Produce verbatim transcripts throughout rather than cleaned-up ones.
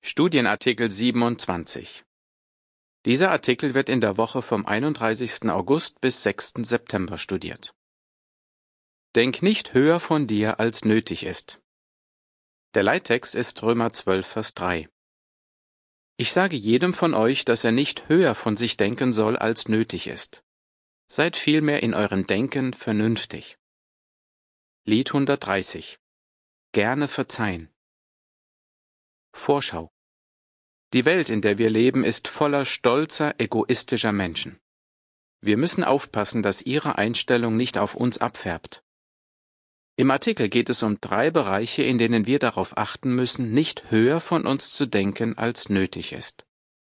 Studienartikel siebenundzwanzig. Dieser Artikel wird in der Woche vom einunddreißigsten August bis sechsten September studiert. Denk nicht höher von dir, als nötig ist. Der Leittext ist Römer zwölf, Vers drei. Ich sage jedem von euch, dass er nicht höher von sich denken soll, als nötig ist. Seid vielmehr in eurem Denken vernünftig. Lied hundertdreißig. Gerne verzeihen. Vorschau. Die Welt, in der wir leben, ist voller stolzer, egoistischer Menschen. Wir müssen aufpassen, dass ihre Einstellung nicht auf uns abfärbt. Im Artikel geht es um drei Bereiche, in denen wir darauf achten müssen, nicht höher von uns zu denken, als nötig ist.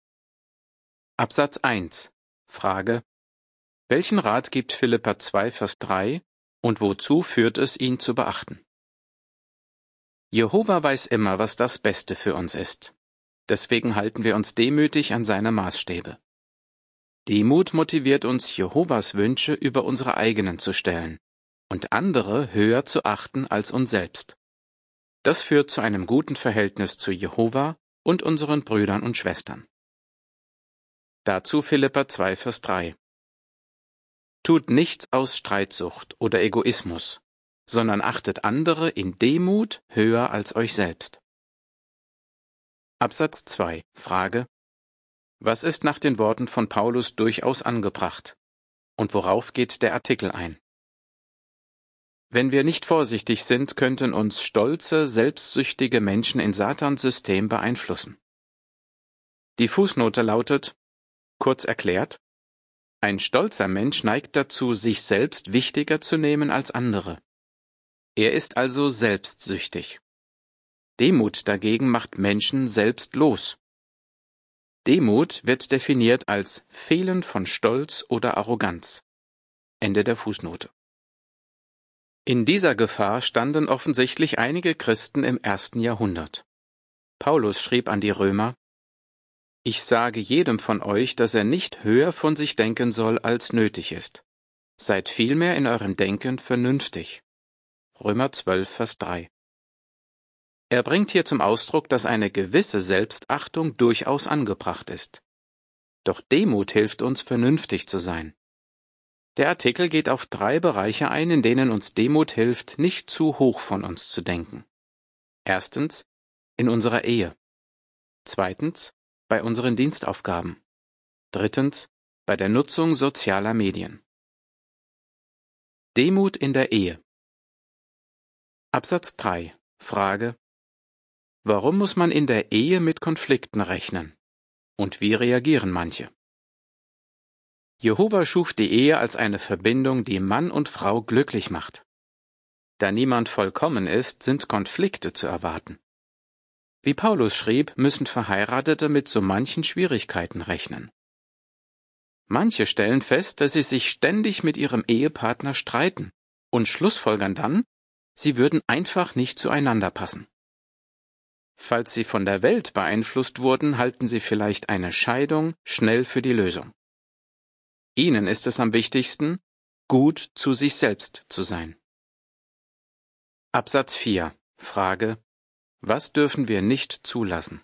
Absatz eins. Frage: Welchen Rat gibt Philipper zwei, Vers drei und wozu führt es, ihn zu beachten? Jehova weiß immer, was das Beste für uns ist. Deswegen halten wir uns demütig an seine Maßstäbe. Demut motiviert uns, Jehovas Wünsche über unsere eigenen zu stellen und andere höher zu achten als uns selbst. Das führt zu einem guten Verhältnis zu Jehova und unseren Brüdern und Schwestern. Dazu Philipper zwei, Vers drei. Tut nichts aus Streitsucht oder Egoismus, sondern achtet andere in Demut höher als euch selbst. Absatz zwei. Frage: Was ist nach den Worten von Paulus durchaus angebracht? Und worauf geht der Artikel ein? Wenn wir nicht vorsichtig sind, könnten uns stolze, selbstsüchtige Menschen in Satans System beeinflussen. Die Fußnote lautet, kurz erklärt, ein stolzer Mensch neigt dazu, sich selbst wichtiger zu nehmen als andere. Er ist also selbstsüchtig. Demut dagegen macht Menschen selbstlos. Demut wird definiert als Fehlen von Stolz oder Arroganz. Ende der Fußnote. In dieser Gefahr standen offensichtlich einige Christen im ersten Jahrhundert. Paulus schrieb an die Römer: Ich sage jedem von euch, dass er nicht höher von sich denken soll, als nötig ist. Seid vielmehr in eurem Denken vernünftig. Römer zwölf, Vers drei. Er bringt hier zum Ausdruck, dass eine gewisse Selbstachtung durchaus angebracht ist. Doch Demut hilft uns, vernünftig zu sein. Der Artikel geht auf drei Bereiche ein, in denen uns Demut hilft, nicht zu hoch von uns zu denken. Erstens, in unserer Ehe. Zweitens, bei unseren Dienstaufgaben. Drittens, bei der Nutzung sozialer Medien. Demut in der Ehe. Absatz drei. Frage: Warum muss man in der Ehe mit Konflikten rechnen? Und wie reagieren manche? Jehova schuf die Ehe als eine Verbindung, die Mann und Frau glücklich macht. Da niemand vollkommen ist, sind Konflikte zu erwarten. Wie Paulus schrieb, müssen Verheiratete mit so manchen Schwierigkeiten rechnen. Manche stellen fest, dass sie sich ständig mit ihrem Ehepartner streiten und schlussfolgern dann, sie würden einfach nicht zueinander passen. Falls sie von der Welt beeinflusst wurden, halten sie vielleicht eine Scheidung schnell für die Lösung. Ihnen ist es am wichtigsten, gut zu sich selbst zu sein. Absatz vier. Frage: Was dürfen wir nicht zulassen?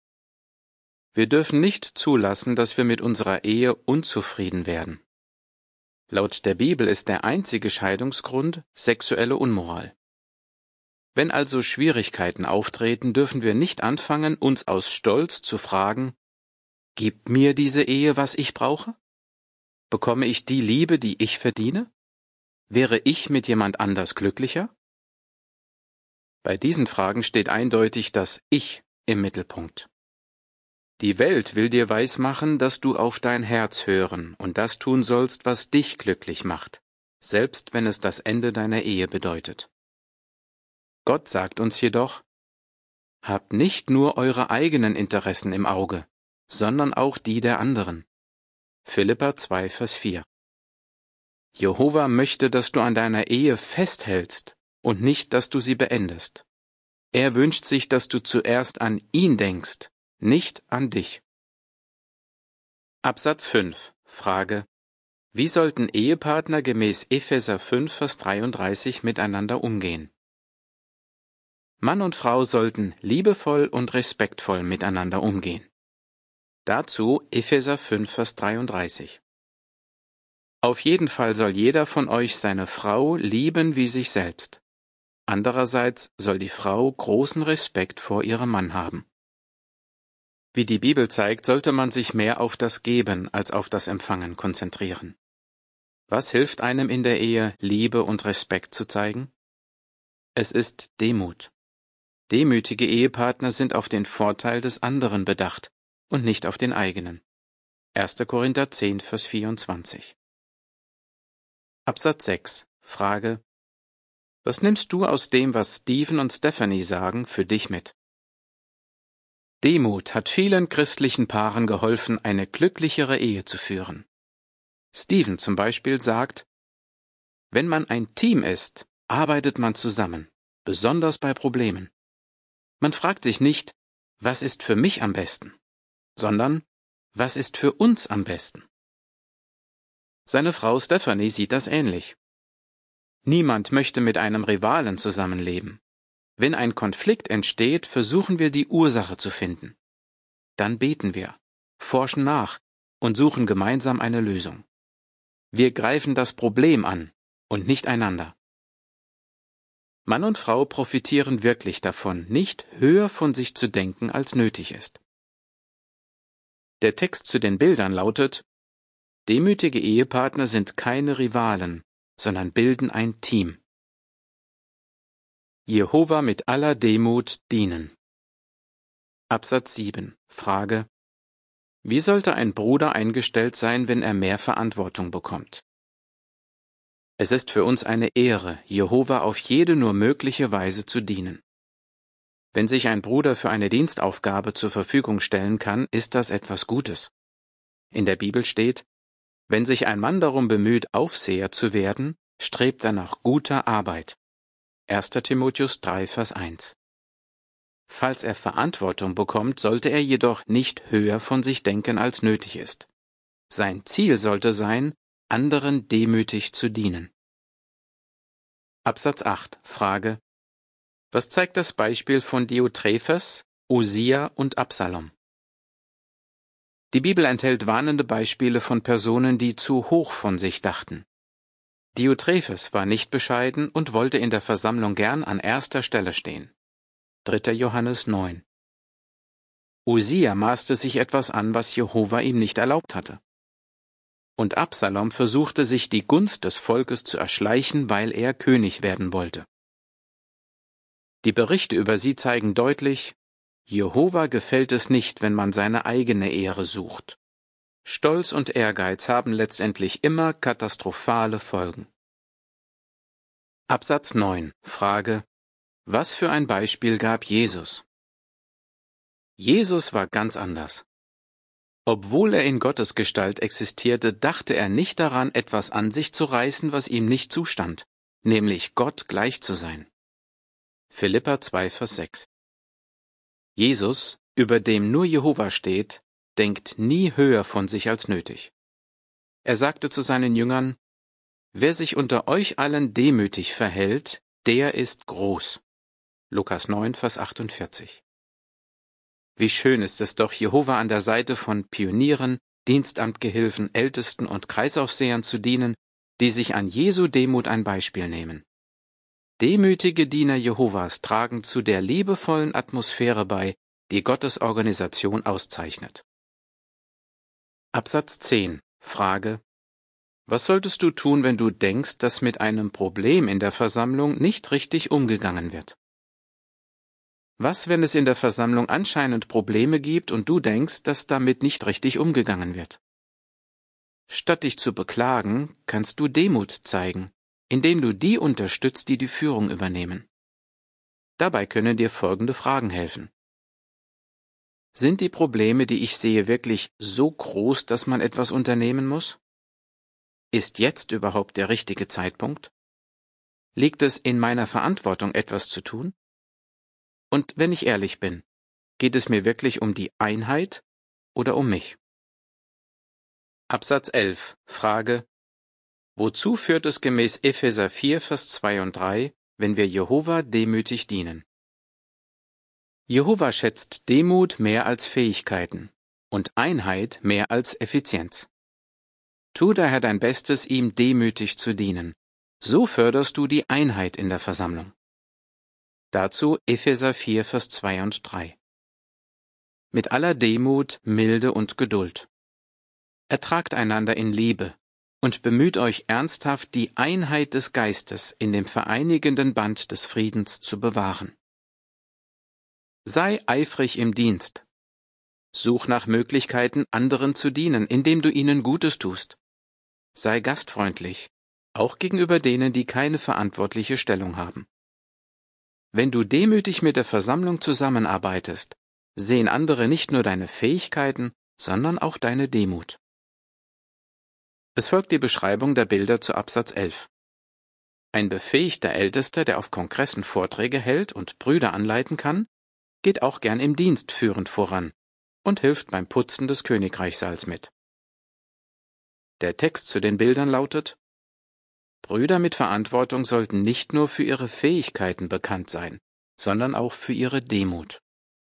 Wir dürfen nicht zulassen, dass wir mit unserer Ehe unzufrieden werden. Laut der Bibel ist der einzige Scheidungsgrund sexuelle Unmoral. Wenn also Schwierigkeiten auftreten, dürfen wir nicht anfangen, uns aus Stolz zu fragen: Gibt mir diese Ehe, was ich brauche? Bekomme ich die Liebe, die ich verdiene? Wäre ich mit jemand anders glücklicher? Bei diesen Fragen steht eindeutig das Ich im Mittelpunkt. Die Welt will dir weismachen, dass du auf dein Herz hören und das tun sollst, was dich glücklich macht, selbst wenn es das Ende deiner Ehe bedeutet. Gott sagt uns jedoch: Habt nicht nur eure eigenen Interessen im Auge, sondern auch die der anderen. Philipper zwei, Vers vier. Jehova möchte, dass du an deiner Ehe festhältst und nicht, dass du sie beendest. Er wünscht sich, dass du zuerst an ihn denkst, nicht an dich. Absatz fünf. Frage: Wie sollten Ehepartner gemäß Epheser fünf, Vers dreiunddreißig miteinander umgehen? Mann und Frau sollten liebevoll und respektvoll miteinander umgehen. Dazu Epheser fünf, Vers dreiunddreißig. Auf jeden Fall soll jeder von euch seine Frau lieben wie sich selbst. Andererseits soll die Frau großen Respekt vor ihrem Mann haben. Wie die Bibel zeigt, sollte man sich mehr auf das Geben als auf das Empfangen konzentrieren. Was hilft einem in der Ehe, Liebe und Respekt zu zeigen? Es ist Demut. Demütige Ehepartner sind auf den Vorteil des anderen bedacht und nicht auf den eigenen. erster Korinther zehn, Vers vierundzwanzig. Absatz sechs. Frage: Was nimmst du aus dem, was Stephen und Stephanie sagen, für dich mit? Demut hat vielen christlichen Paaren geholfen, eine glücklichere Ehe zu führen. Stephen zum Beispiel sagt: Wenn man ein Team ist, arbeitet man zusammen, besonders bei Problemen. Man fragt sich nicht, was ist für mich am besten, sondern was ist für uns am besten. Seine Frau Stephanie sieht das ähnlich. Niemand möchte mit einem Rivalen zusammenleben. Wenn ein Konflikt entsteht, versuchen wir die Ursache zu finden. Dann beten wir, forschen nach und suchen gemeinsam eine Lösung. Wir greifen das Problem an und nicht einander. Mann und Frau profitieren wirklich davon, nicht höher von sich zu denken, als nötig ist. Der Text zu den Bildern lautet: Demütige Ehepartner sind keine Rivalen, sondern bilden ein Team. Jehova mit aller Demut dienen. Absatz sieben. Frage: Wie sollte ein Bruder eingestellt sein, wenn er mehr Verantwortung bekommt? Es ist für uns eine Ehre, Jehova auf jede nur mögliche Weise zu dienen. Wenn sich ein Bruder für eine Dienstaufgabe zur Verfügung stellen kann, ist das etwas Gutes. In der Bibel steht: Wenn sich ein Mann darum bemüht, Aufseher zu werden, strebt er nach guter Arbeit. erster Timotheus drei, Vers eins. Falls er Verantwortung bekommt, sollte er jedoch nicht höher von sich denken, als nötig ist. Sein Ziel sollte sein, anderen demütig zu dienen. Absatz acht. Frage: Was zeigt das Beispiel von Diotrephes, Usia und Absalom? Die Bibel enthält warnende Beispiele von Personen, die zu hoch von sich dachten. Diotrephes war nicht bescheiden und wollte in der Versammlung gern an erster Stelle stehen. dritter Johannes neun. Usia maßte sich etwas an, was Jehova ihm nicht erlaubt hatte. Und Absalom versuchte sich die Gunst des Volkes zu erschleichen, weil er König werden wollte. Die Berichte über sie zeigen deutlich: Jehova gefällt es nicht, wenn man seine eigene Ehre sucht. Stolz und Ehrgeiz haben letztendlich immer katastrophale Folgen. Absatz neun. Frage: Was für ein Beispiel gab Jesus? Jesus war ganz anders. Obwohl er in Gottes Gestalt existierte, dachte er nicht daran, etwas an sich zu reißen, was ihm nicht zustand, nämlich Gott gleich zu sein. Philipper zwei, Vers sechs. Jesus, über dem nur Jehova steht, denkt nie höher von sich als nötig. Er sagte zu seinen Jüngern: Wer sich unter euch allen demütig verhält, der ist groß. Lukas neun, Vers achtundvierzig. Wie schön ist es doch, Jehova an der Seite von Pionieren, Dienstamtgehilfen, Ältesten und Kreisaufsehern zu dienen, die sich an Jesu Demut ein Beispiel nehmen. Demütige Diener Jehovas tragen zu der liebevollen Atmosphäre bei, die Gottes Organisation auszeichnet. Absatz zehn. Frage: Was solltest du tun, wenn du denkst, dass mit einem Problem in der Versammlung nicht richtig umgegangen wird? Was, wenn es in der Versammlung anscheinend Probleme gibt und du denkst, dass damit nicht richtig umgegangen wird? Statt dich zu beklagen, kannst du Demut zeigen, indem du die unterstützt, die die Führung übernehmen. Dabei können dir folgende Fragen helfen. Sind die Probleme, die ich sehe, wirklich so groß, dass man etwas unternehmen muss? Ist jetzt überhaupt der richtige Zeitpunkt? Liegt es in meiner Verantwortung, etwas zu tun? Und wenn ich ehrlich bin, geht es mir wirklich um die Einheit oder um mich? Absatz elf. Frage: Wozu führt es gemäß Epheser vier, Vers zwei und drei, wenn wir Jehova demütig dienen? Jehova schätzt Demut mehr als Fähigkeiten und Einheit mehr als Effizienz. Tu daher dein Bestes, ihm demütig zu dienen. So förderst du die Einheit in der Versammlung. Dazu Epheser vier, Vers zwei und drei. Mit aller Demut, Milde und Geduld. Ertragt einander in Liebe und bemüht euch ernsthaft, die Einheit des Geistes in dem vereinigenden Band des Friedens zu bewahren. Sei eifrig im Dienst. Such nach Möglichkeiten, anderen zu dienen, indem du ihnen Gutes tust. Sei gastfreundlich, auch gegenüber denen, die keine verantwortliche Stellung haben. Wenn du demütig mit der Versammlung zusammenarbeitest, sehen andere nicht nur deine Fähigkeiten, sondern auch deine Demut. Es folgt die Beschreibung der Bilder zu Absatz elf. Ein befähigter Ältester, der auf Kongressen Vorträge hält und Brüder anleiten kann, geht auch gern im Dienst führend voran und hilft beim Putzen des Königreichssaals mit. Der Text zu den Bildern lautet: Brüder mit Verantwortung sollten nicht nur für ihre Fähigkeiten bekannt sein, sondern auch für ihre Demut.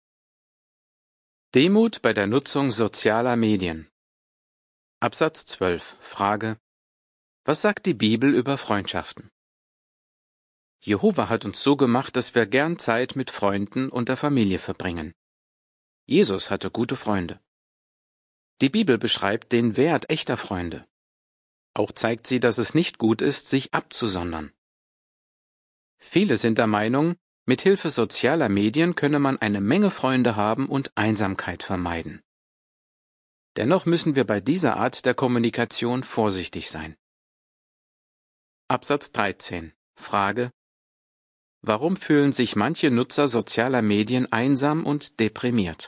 Demut bei der Nutzung sozialer Medien. Absatz zwölf. Frage: Was sagt die Bibel über Freundschaften? Jehova hat uns so gemacht, dass wir gern Zeit mit Freunden und der Familie verbringen. Jesus hatte gute Freunde. Die Bibel beschreibt den Wert echter Freunde. Auch zeigt sie, dass es nicht gut ist, sich abzusondern. Viele sind der Meinung, mit Hilfe sozialer Medien könne man eine Menge Freunde haben und Einsamkeit vermeiden. Dennoch müssen wir bei dieser Art der Kommunikation vorsichtig sein. Absatz dreizehn. Frage: Warum fühlen sich manche Nutzer sozialer Medien einsam und deprimiert?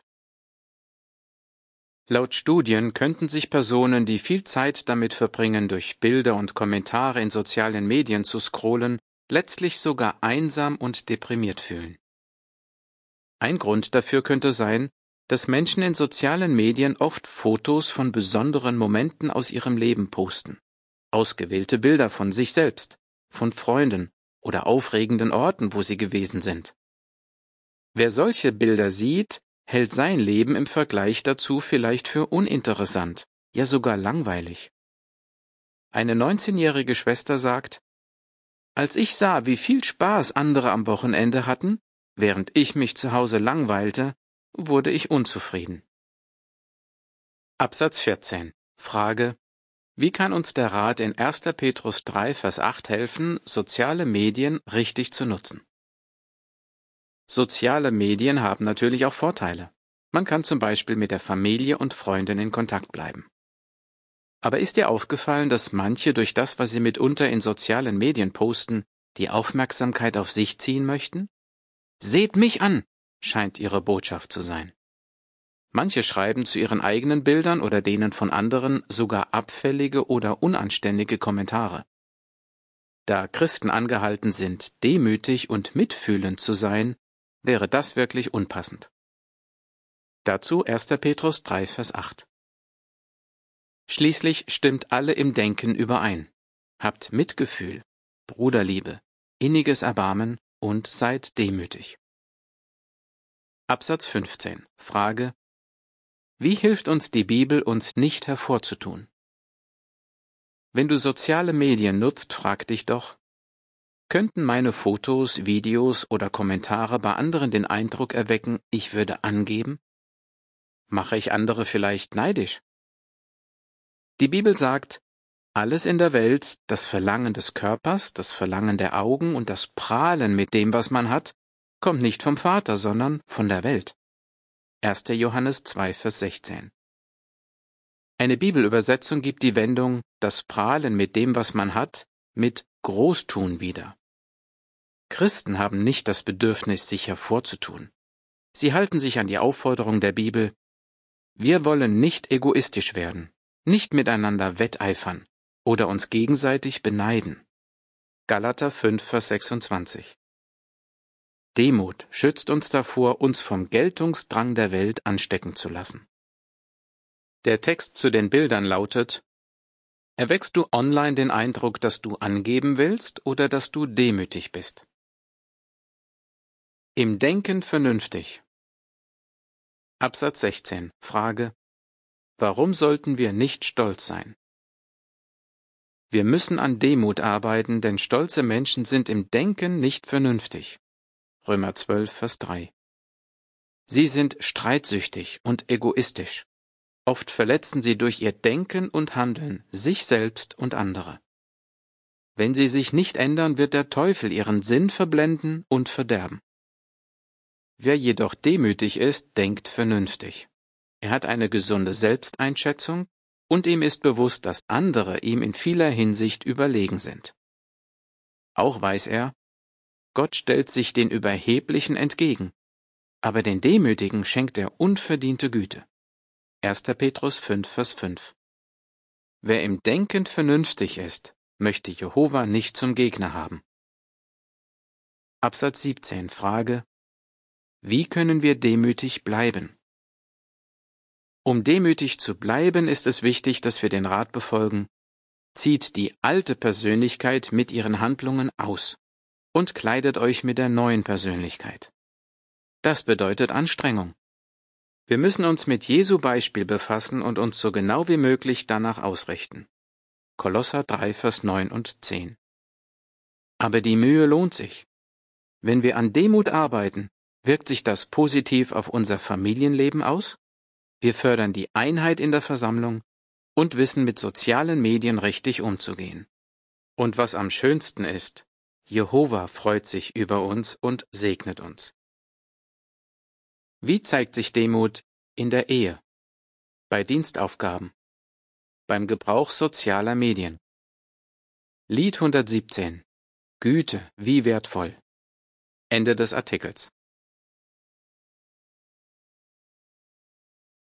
Laut Studien könnten sich Personen, die viel Zeit damit verbringen, durch Bilder und Kommentare in sozialen Medien zu scrollen, letztlich sogar einsam und deprimiert fühlen. Ein Grund dafür könnte sein, dass Menschen in sozialen Medien oft Fotos von besonderen Momenten aus ihrem Leben posten, ausgewählte Bilder von sich selbst, von Freunden oder aufregenden Orten, wo sie gewesen sind. Wer solche Bilder sieht, hält sein Leben im Vergleich dazu vielleicht für uninteressant, ja sogar langweilig. Eine neunzehnjährige Schwester sagt: Als ich sah, wie viel Spaß andere am Wochenende hatten, während ich mich zu Hause langweilte, wurde ich unzufrieden. Absatz vierzehn. Frage: Wie kann uns der Rat in erster Petrus drei, Vers acht helfen, soziale Medien richtig zu nutzen? Soziale Medien haben natürlich auch Vorteile. Man kann zum Beispiel mit der Familie und Freunden in Kontakt bleiben. Aber ist dir aufgefallen, dass manche durch das, was sie mitunter in sozialen Medien posten, die Aufmerksamkeit auf sich ziehen möchten? Seht mich an, scheint ihre Botschaft zu sein. Manche schreiben zu ihren eigenen Bildern oder denen von anderen sogar abfällige oder unanständige Kommentare. Da Christen angehalten sind, demütig und mitfühlend zu sein, wäre das wirklich unpassend. Dazu erster Petrus drei, Vers acht. Schließlich stimmt alle im Denken überein. Habt Mitgefühl, Bruderliebe, inniges Erbarmen und seid demütig. Absatz fünfzehn. Frage: Wie hilft uns die Bibel, uns nicht hervorzutun? Wenn du soziale Medien nutzt, frag dich doch: Könnten meine Fotos, Videos oder Kommentare bei anderen den Eindruck erwecken, ich würde angeben? Mache ich andere vielleicht neidisch? Die Bibel sagt: Alles in der Welt, das Verlangen des Körpers, das Verlangen der Augen und das Prahlen mit dem, was man hat, kommt nicht vom Vater, sondern von der Welt. erster Johannes zwei, Vers sechzehn. Eine Bibelübersetzung gibt die Wendung das Prahlen mit dem, was man hat, mit Großtun wieder. Christen haben nicht das Bedürfnis, sich hervorzutun. Sie halten sich an die Aufforderung der Bibel: Wir wollen nicht egoistisch werden, nicht miteinander wetteifern oder uns gegenseitig beneiden. Galater fünf, Vers sechsundzwanzig. Demut schützt uns davor, uns vom Geltungsdrang der Welt anstecken zu lassen. Der Text zu den Bildern lautet: Erweckst du online den Eindruck, dass du angeben willst oder dass du demütig bist? Im Denken vernünftig. Absatz sechzehn. Frage: Warum sollten wir nicht stolz sein? Wir müssen an Demut arbeiten, denn stolze Menschen sind im Denken nicht vernünftig. Römer zwölf, Vers drei. Sie sind streitsüchtig und egoistisch. Oft verletzen sie durch ihr Denken und Handeln sich selbst und andere. Wenn sie sich nicht ändern, wird der Teufel ihren Sinn verblenden und verderben. Wer jedoch demütig ist, denkt vernünftig. Er hat eine gesunde Selbsteinschätzung und ihm ist bewusst, dass andere ihm in vieler Hinsicht überlegen sind. Auch weiß er, Gott stellt sich den Überheblichen entgegen, aber den Demütigen schenkt er unverdiente Güte. erster Petrus fünf, Vers fünf. Wer im Denken vernünftig ist, möchte Jehova nicht zum Gegner haben. Absatz siebzehn. Frage: Wie können wir demütig bleiben? Um demütig zu bleiben, ist es wichtig, dass wir den Rat befolgen: Zieht die alte Persönlichkeit mit ihren Handlungen aus und kleidet euch mit der neuen Persönlichkeit. Das bedeutet Anstrengung. Wir müssen uns mit Jesu Beispiel befassen und uns so genau wie möglich danach ausrichten. Kolosser drei, Vers neun und zehn. Aber die Mühe lohnt sich. Wenn wir an Demut arbeiten, wirkt sich das positiv auf unser Familienleben aus? Wir fördern die Einheit in der Versammlung und wissen mit sozialen Medien richtig umzugehen. Und was am schönsten ist, Jehova freut sich über uns und segnet uns. Wie zeigt sich Demut in der Ehe, bei Dienstaufgaben, beim Gebrauch sozialer Medien? Lied hundertsiebzehn. Güte, wie wertvoll. Ende des Artikels.